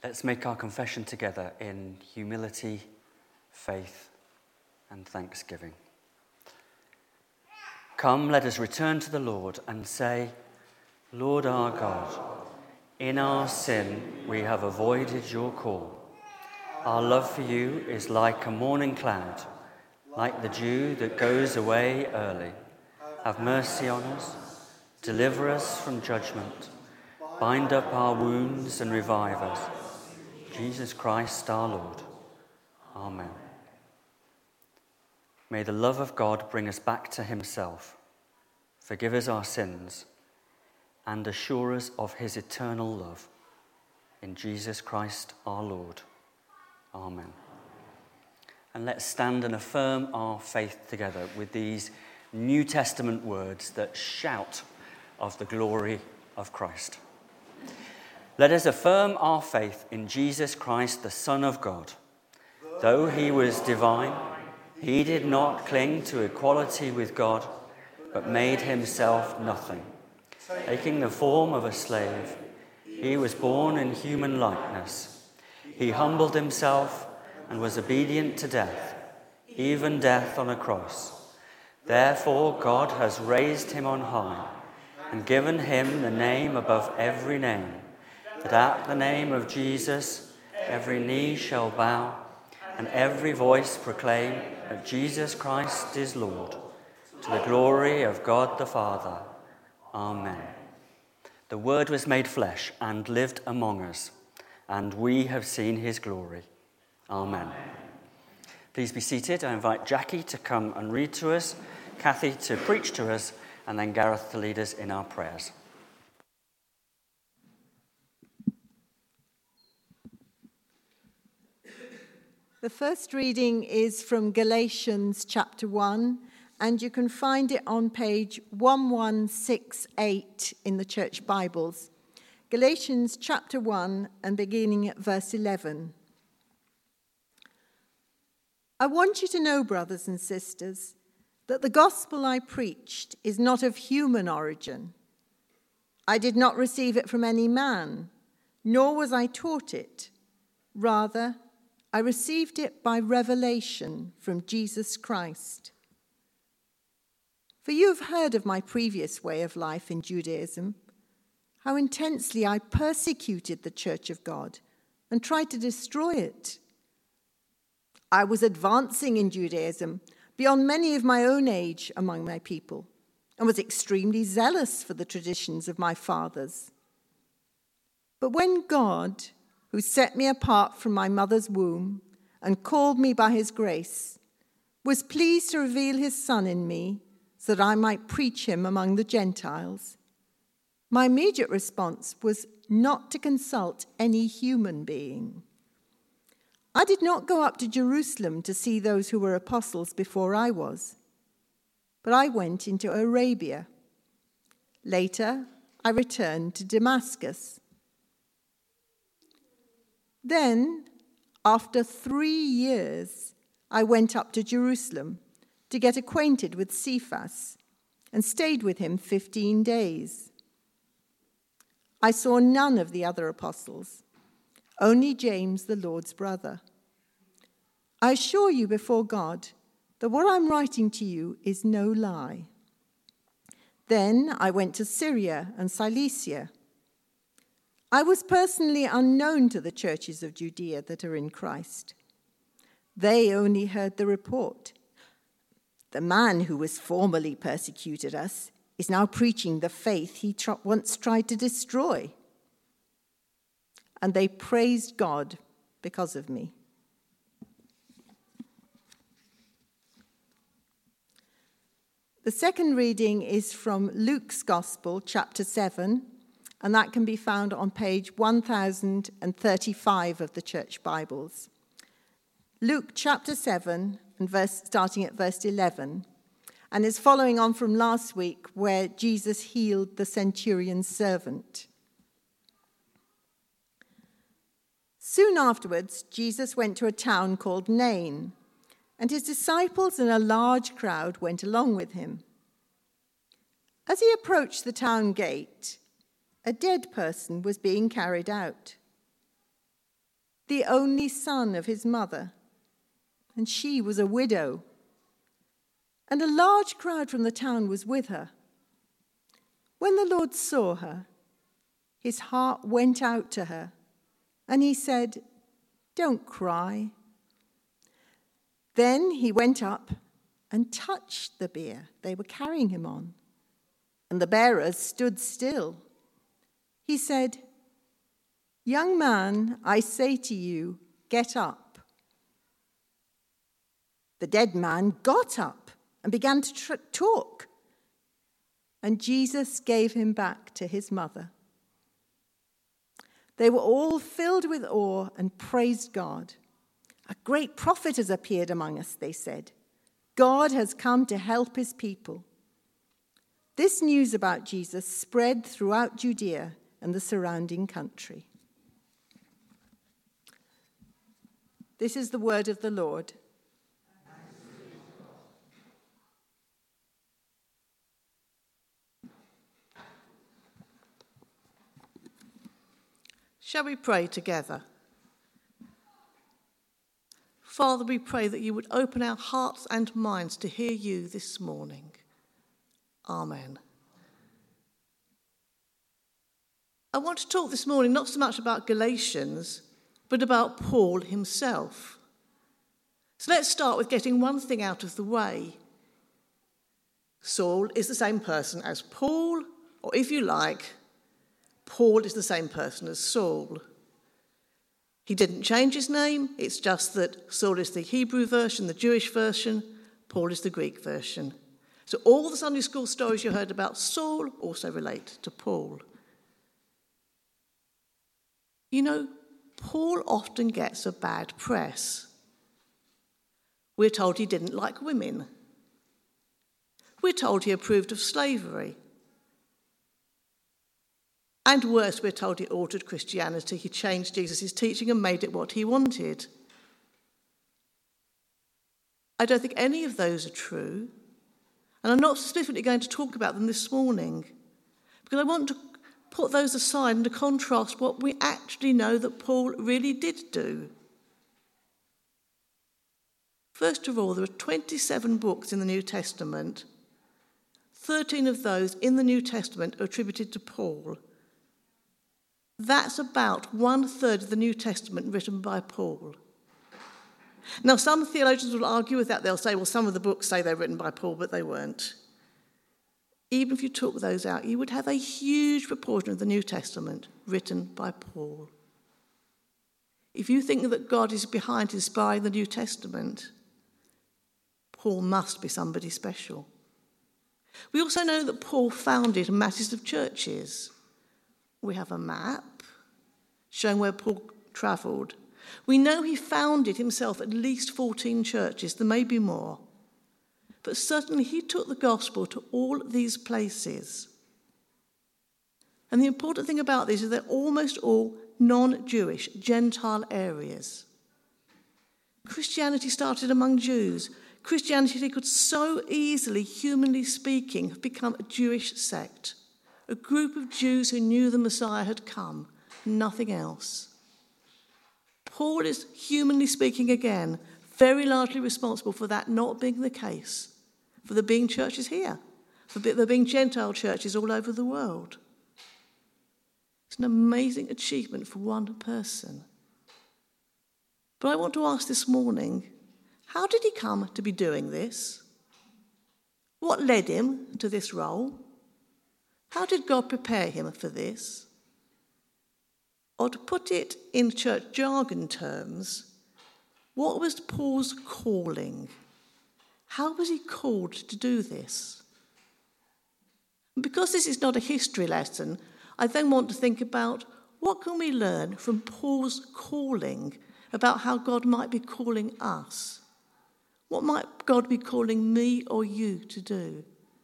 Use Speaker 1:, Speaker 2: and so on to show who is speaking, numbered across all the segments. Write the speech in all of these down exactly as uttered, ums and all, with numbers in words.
Speaker 1: Let's make our confession together in humility, faith, and thanksgiving. Come, let us return to the Lord and say, Lord our God, in our sin we have avoided your call. Our love for you is like a morning cloud, like the dew that goes away early. Have mercy on us, deliver us from judgment, bind up our wounds and revive us. Jesus Christ our Lord. Amen. May the love of God bring us back to himself, forgive us our sins, and assure us of his eternal love. In Jesus Christ our Lord. Amen. And let's stand and affirm our faith together with these New Testament words that shout of the glory of Christ. Let us affirm our faith in Jesus Christ, the Son of God. Though he was divine, he did not cling to equality with God, but made himself nothing. Taking the form of a slave, he was born in human likeness. He humbled himself and was obedient to death, even death on a cross. Therefore God has raised him on high and given him the name above every name, that at the name of Jesus every knee shall bow and every voice proclaim that Jesus Christ is Lord, to the glory of God the Father. Amen. The Word was made flesh and lived among us, and we have seen his glory. Amen. Please be seated. I invite Jackie to come and read to us, Kathy to preach to us, and then Gareth to lead us in our prayers.
Speaker 2: The first reading is from Galatians chapter one, and you can find it on page eleven sixty-eight in the Church Bibles. Galatians chapter one and beginning at verse eleven. I want you to know, brothers and sisters, that the gospel I preached is not of human origin. I did not receive it from any man, nor was I taught it. Rather, I received it by revelation from Jesus Christ. For you have heard of my previous way of life in Judaism, how intensely I persecuted the church of God and tried to destroy it. I was advancing in Judaism beyond many of my own age among my people, and was extremely zealous for the traditions of my fathers. But when God, who set me apart from my mother's womb and called me by his grace, was pleased to reveal his Son in me so that I might preach him among the Gentiles, my immediate response was not to consult any human being. I did not go up to Jerusalem to see those who were apostles before I was, but I went into Arabia. Later, I returned to Damascus. Then, after three years, I went up to Jerusalem to get acquainted with Cephas and stayed with him fifteen days. I saw none of the other apostles, only James, the Lord's brother. I assure you before God that what I'm writing to you is no lie. Then I went to Syria and Cilicia. I was personally unknown to the churches of Judea that are in Christ. They only heard the report. The man who was formerly persecuted us is now preaching the faith he tr- once tried to destroy. And they praised God because of me. The second reading is from Luke's Gospel, chapter seven, and that can be found on page one thousand thirty-five of the Church Bibles. Luke chapter seven, and verse, starting at verse eleven, and is following on from last week where Jesus healed the centurion's servant. Soon afterwards, Jesus went to a town called Nain, and his disciples and a large crowd went along with him. As he approached the town gate, a dead person was being carried out. the only son of his mother, and she was a widow. And a large crowd from the town was with her. When the Lord saw her, his heart went out to her, and he said, "Don't cry." Then he went up and touched the bier they were carrying him on, and the bearers stood still. He said, "Young man, I say to you, get up." The dead man got up and began to tr- talk, and Jesus gave him back to his mother. They were all filled with awe and praised God. "A great prophet has appeared among us," they said. "God has come to help his people." This news about Jesus spread throughout Judea and the surrounding country. This is the word of the Lord.
Speaker 3: Shall we pray together? Father, we pray that you would open our hearts and minds to hear you this morning. Amen. I want to talk this morning not so much about Galatians, but about Paul himself. So let's start with getting one thing out of the way. Saul is the same person as Paul, or if you like, Paul is the same person as Saul. He didn't change his name, it's just that Saul is the Hebrew version, the Jewish version, Paul is the Greek version. So all the Sunday school stories you heard about Saul also relate to Paul. You know, Paul often gets a bad press. We're told he didn't like women. We're told he approved of slavery. And worse, we're told he altered Christianity. He changed Jesus' teaching and made it what he wanted. I don't think any of those are true. And I'm not specifically going to talk about them this morning, because I want to put those aside and to contrast what we actually know that Paul really did do. First of all, there are twenty-seven books in the New Testament. thirteen of those in the New Testament are attributed to Paul. That's about one third of the New Testament written by Paul. Now, some theologians will argue with that. They'll say, well, some of the books say they're written by Paul, but they weren't. Even if you took those out, you would have a huge proportion of the New Testament written by Paul. If you think that God is behind inspiring the New Testament, Paul must be somebody special. We also know that Paul founded masses of churches. We have a map showing where Paul travelled. We know he founded himself at least fourteen churches. There may be more. But certainly he took the gospel to all these places. And the important thing about these is they're almost all non-Jewish, Gentile areas. Christianity started among Jews. Christianity could so easily, humanly speaking, have become a Jewish sect. A group of Jews who knew the Messiah had come, nothing else. Paul is, humanly speaking again, very largely responsible for that not being the case, for there being churches here, for there being Gentile churches all over the world. It's an amazing achievement for one person. But I want to ask this morning, how did he come to be doing this? What led him to this role? How did God prepare him for this? Or to put it in church jargon terms, what was Paul's calling? How was he called to do this? And because this is not a history lesson, I then want to think about what can we learn from Paul's calling about how God might be calling us? What might God be calling me or you to do?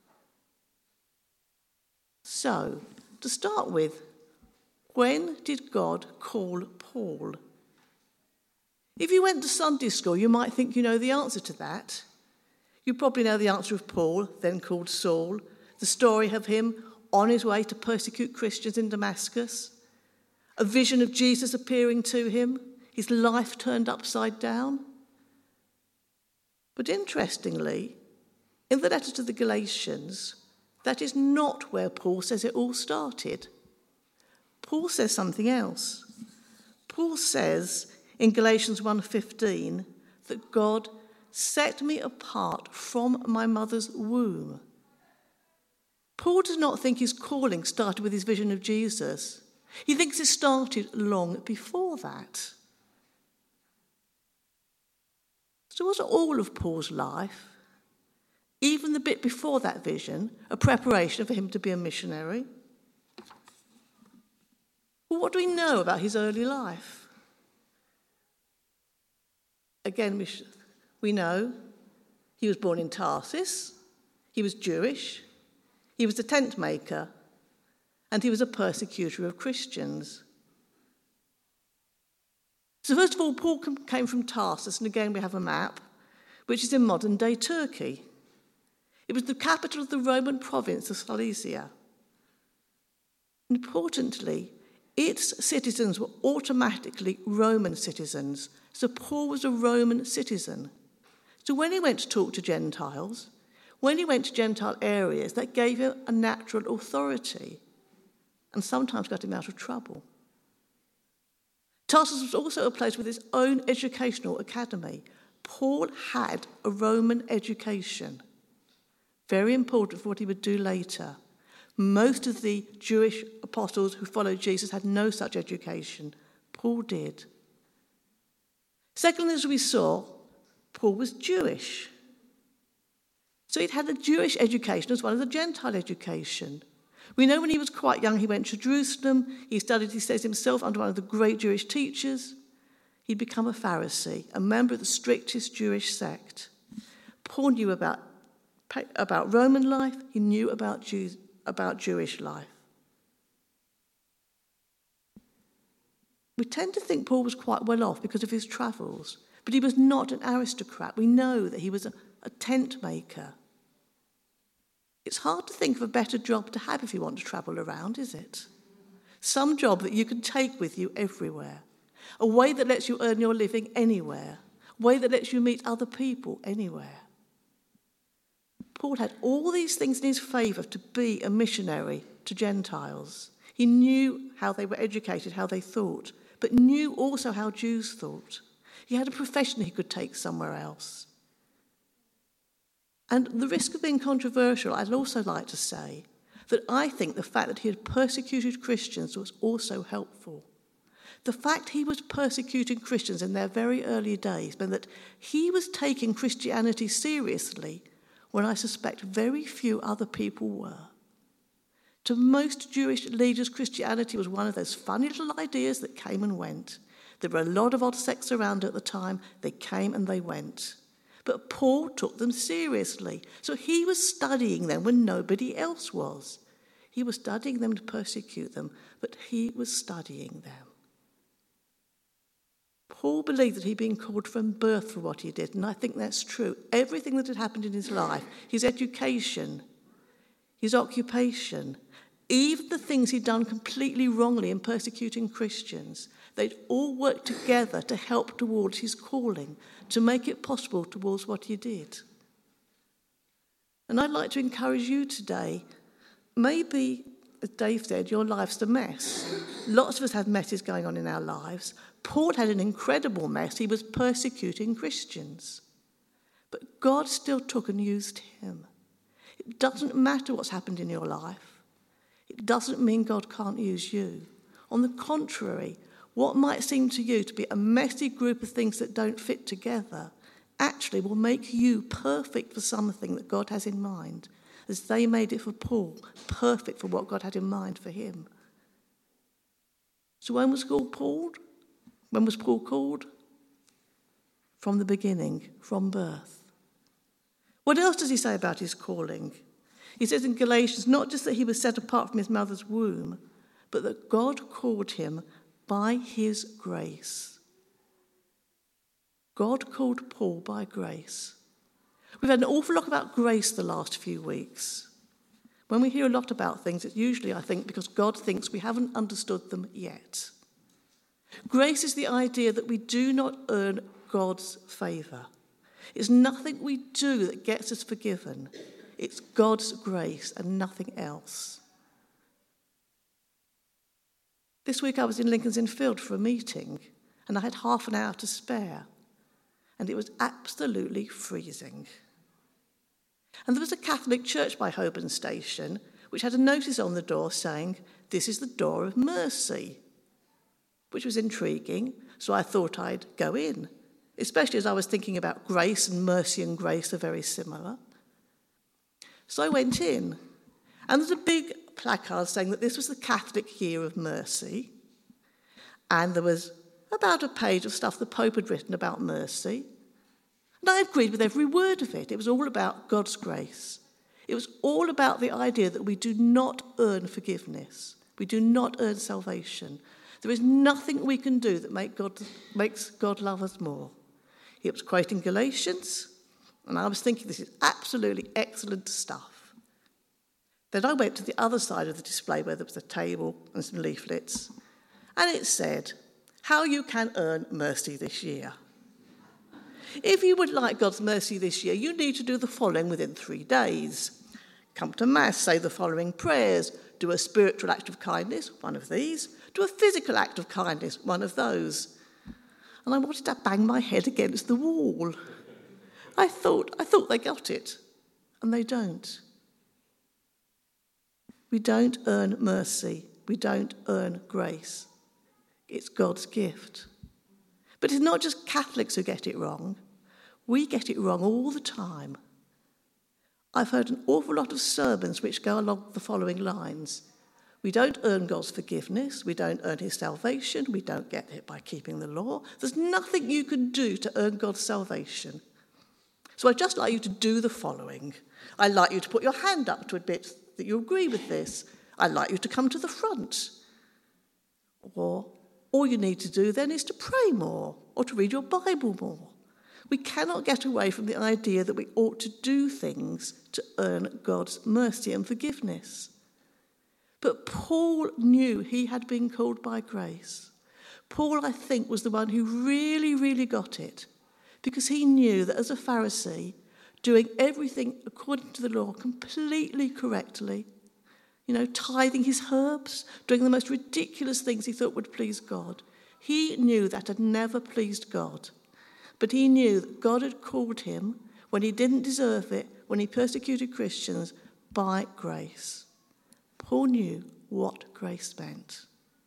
Speaker 3: So, to start with, when did God call Paul? If you went to Sunday school, you might think you know the answer to that. You probably know the answer of Paul, then called Saul, the story of him on his way to persecute Christians in Damascus, a vision of Jesus appearing to him, his life turned upside down. But interestingly, in the letter to the Galatians, that is not where Paul says it all started. Paul says something else. Paul says in Galatians one fifteen that God set me apart from my mother's womb. Paul does not think his calling started with his vision of Jesus. He thinks it started long before that. So was all of Paul's life, even the bit before that vision, a preparation for him to be a missionary? Well, what do we know about his early life? Again, we, sh- we know he was born in Tarsus, he was Jewish, he was a tent maker, and he was a persecutor of Christians. So first of all, Paul came from Tarsus, and again we have a map, which is in modern-day Turkey. It was the capital of the Roman province of Cilicia. Importantly, its citizens were automatically Roman citizens, so Paul was a Roman citizen. So when he went to talk to Gentiles, when he went to Gentile areas, that gave him a natural authority and sometimes got him out of trouble. Tarsus was also a place with its own educational academy. Paul had a Roman education, very important for what he would do later. Most of the Jewish apostles who followed Jesus had no such education. Paul did. Secondly, as we saw, Paul was Jewish. So he'd had a Jewish education as well as a Gentile education. We know when he was quite young, he went to Jerusalem. He studied, he says himself, under one of the great Jewish teachers. He'd become a Pharisee, a member of the strictest Jewish sect. Paul knew about, about Roman life. He knew about, Jews, about Jewish life. We tend to think Paul was quite well off because of his travels, but he was not an aristocrat. We know that he was a, a tent maker. It's hard to think of a better job to have if you want to travel around, is it? Some job that you can take with you everywhere. A way that lets you earn your living anywhere. A way that lets you meet other people anywhere. Paul had all these things in his favour to be a missionary to Gentiles. He knew how they were educated, how they thought, but knew also how Jews thought. He had a profession he could take somewhere else. And the risk of being controversial, I'd also like to say that I think the fact that he had persecuted Christians was also helpful. The fact he was persecuting Christians in their very early days meant that he was taking Christianity seriously when I suspect very few other people were. To most Jewish leaders, Christianity was one of those funny little ideas that came and went. There were a lot of odd sects around at the time. They came and they went. But Paul took them seriously. So he was studying them when nobody else was. He was studying them to persecute them, but he was studying them. Paul believed that he'd been called from birth for what he did, and I think that's true. Everything that had happened in his life, his education, his occupation, even the things he'd done completely wrongly in persecuting Christians, they'd all worked together to help towards his calling, to make it possible towards what he did. And I'd like to encourage you today, maybe, as Dave said, your life's a mess. Lots of us have messes going on in our lives. Paul had an incredible mess. He was persecuting Christians. But God still took and used him. It doesn't matter what's happened in your life. It doesn't mean God can't use you. On the contrary, what might seem to you to be a messy group of things that don't fit together actually will make you perfect for something that God has in mind, as they made it for Paul, perfect for what God had in mind for him. So when was Paul called? When was Paul called? From the beginning, from birth. What else does he say about his calling? He says in Galatians, not just that he was set apart from his mother's womb, but that God called him by his grace. God called Paul by grace. We've had an awful lot about grace the last few weeks. When we hear a lot about things, it's usually, I think, because God thinks we haven't understood them yet. Grace is the idea that we do not earn God's favour. It's nothing we do that gets us forgiven. It's God's grace and nothing else. This week I was in Lincoln's Inn Field for a meeting, and I had half an hour to spare, and it was absolutely freezing. And there was a Catholic church by Holborn Station which had a notice on the door saying, "This is the door of mercy," which was intriguing, so I thought I'd go in, especially as I was thinking about grace, and mercy and grace are very similar. So I went in, and there's a big placard saying that this was the Catholic Year of Mercy, and there was about a page of stuff the Pope had written about mercy, and I agreed with every word of it. It was all about God's grace. It was all about the idea that we do not earn forgiveness. We do not earn salvation. There is nothing we can do that make God, makes God love us more. He was quoting Galatians, and I was thinking this is absolutely excellent stuff. Then I went to the other side of the display where there was a table and some leaflets, and it said, "How you can earn mercy this year. If you would like God's mercy this year, you need to do the following within three days. Come to Mass, say the following prayers, do a spiritual act of kindness, one of these, do a physical act of kindness, one of those." And I wanted to bang my head against the wall. I thought, I thought they got it, and they don't. We don't earn mercy. We don't earn grace. It's God's gift. But it's not just Catholics who get it wrong. We get it wrong all the time. I've heard an awful lot of sermons which go along the following lines. We don't earn God's forgiveness. We don't earn his salvation. We don't get it by keeping the law. There's nothing you can do to earn God's salvation. So I'd just like you to do the following. I'd like you to put your hand up to admit that you agree with this. I'd like you to come to the front. Or all you need to do then is to pray more or to read your Bible more. We cannot get away from the idea that we ought to do things to earn God's mercy and forgiveness. But Paul knew he had been called by grace. Paul, I think, was the one who really, really got it, because he knew that as a Pharisee, doing everything according to the law completely correctly, you know, tithing his herbs, doing the most ridiculous things he thought would please God, he knew that had never pleased God. But he knew that God had called him, when he didn't deserve it, when he persecuted Christians, by grace. Paul knew what grace meant.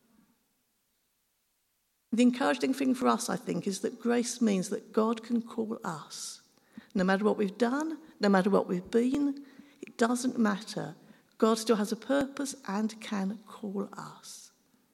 Speaker 3: The encouraging thing for us, I think, is that grace means that God can call us. No matter what we've done, no matter what we've been, it doesn't matter. God still has a purpose and can call us.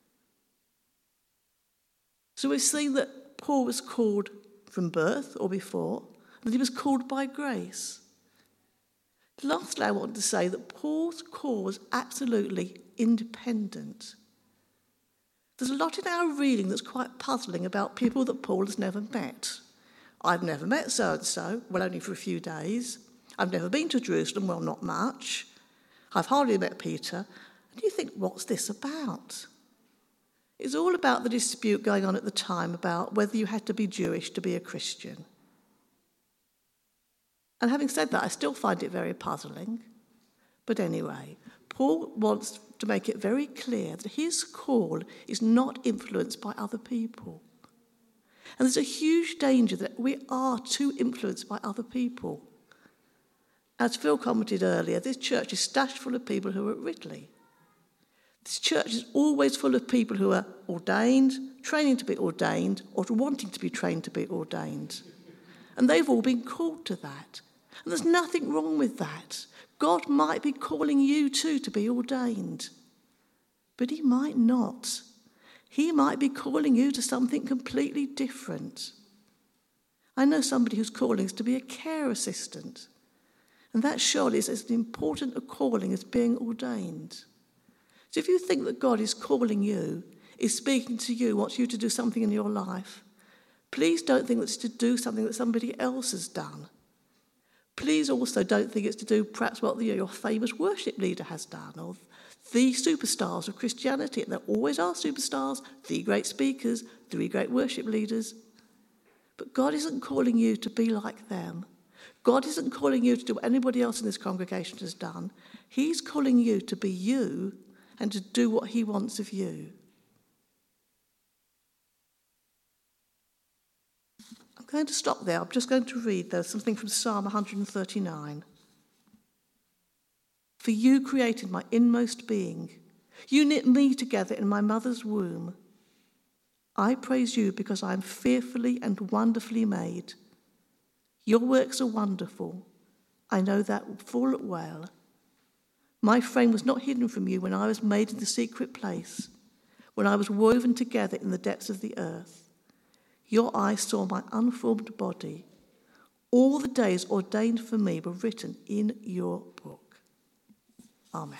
Speaker 3: So we've seen that Paul was called from birth or before, and that he was called by grace. Lastly, I want to say that Paul's call was absolutely independent. There's a lot in our reading that's quite puzzling about people that Paul has never met. I've never met so-and-so, well, only for a few days. I've never been to Jerusalem, well, not much. I've hardly met Peter. And you think, what's this about? It's all about the dispute going on at the time about whether you had to be Jewish to be a Christian. And having said that, I still find it very puzzling. But anyway, Paul wants to make it very clear that his call is not influenced by other people. And there's a huge danger that we are too influenced by other people. As Phil commented earlier, this church is stashed full of people who are at Ridley. This church is always full of people who are ordained, training to be ordained, or wanting to be trained to be ordained. And they've all been called to that. And there's nothing wrong with that. God might be calling you too to be ordained. But he might not. He might be calling you to something completely different. I know somebody whose calling is to be a care assistant. And that surely is as important a calling as being ordained. So if you think that God is calling you, is speaking to you, wants you to do something in your life, please don't think it's to do something that somebody else has done. Please also don't think it's to do perhaps what the, your famous worship leader has done, or the superstars of Christianity. There always are superstars, the great speakers, the great worship leaders. But God isn't calling you to be like them. God isn't calling you to do what anybody else in this congregation has done. He's calling you to be you and to do what he wants of you. I'm going to stop there. I'm just going to read, though, something from Psalm one thirty-nine. For you created my inmost being. You knit me together in my mother's womb. I praise you because I am fearfully and wonderfully made. Your works are wonderful. I know that full well. My frame was not hidden from you when I was made in the secret place, when I was woven together in the depths of the earth. Your eyes saw my unformed body. All the days ordained for me were written in your book. Amen.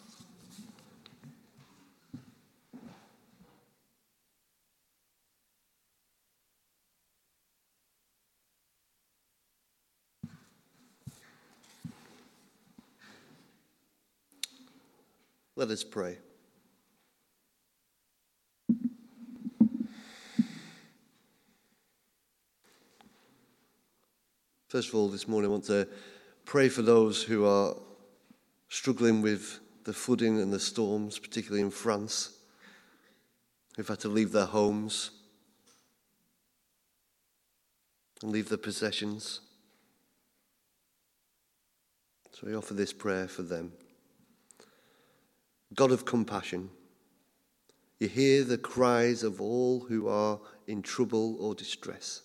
Speaker 4: Let us pray. First of all, this morning I want to pray for those who are struggling with the flooding and the storms, particularly in France, who've had to leave their homes and leave their possessions. So we offer this prayer for them. God of compassion, you hear the cries of all who are in trouble or distress.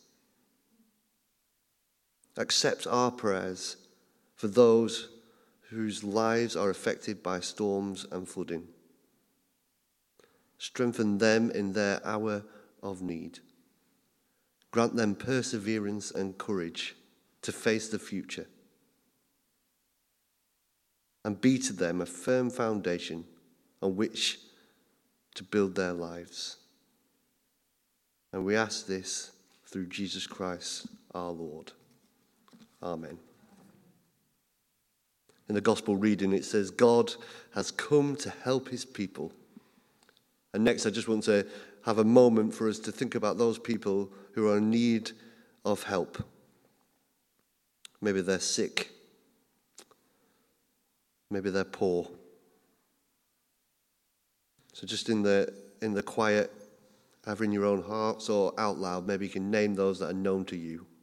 Speaker 4: Accept our prayers for those whose lives are affected by storms and flooding. Strengthen them in their hour of need. Grant them perseverance and courage to face the future. And be to them a firm foundation on which to build their lives. And we ask this through Jesus Christ our Lord. Amen. In the gospel reading it says, God has come to help his people. And next I just want to have a moment for us to think about those people who are in need of help. Maybe they're sick. Maybe they're poor. So just in the in the quiet, either in your own hearts or out loud, maybe you can name those that are known to you.